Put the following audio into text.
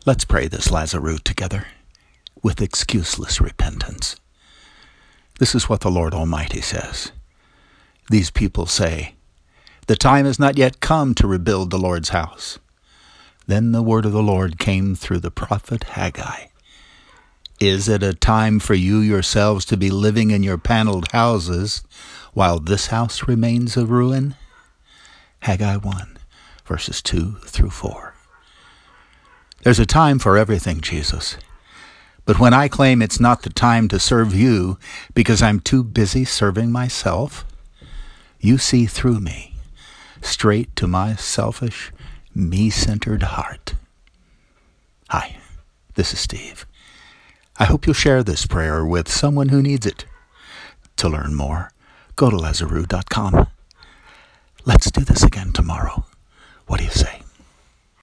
Let's pray this Lazarus together with excuseless repentance. This is what the Lord Almighty says. These people say, "The time has not yet come to rebuild the Lord's house." Then the word of the Lord came through the prophet Haggai. "Is it a time for you yourselves to be living in your paneled houses while this house remains a ruin?" Haggai 1, verses 2 through 4. There's a time for everything, Jesus. But when I claim it's not the time to serve you because I'm too busy serving myself, you see through me, straight to my selfish, me-centered heart. Hi, this is Steve. I hope you'll share this prayer with someone who needs it. To learn more, go to Lazarus.com. Let's do this again tomorrow. What do you say?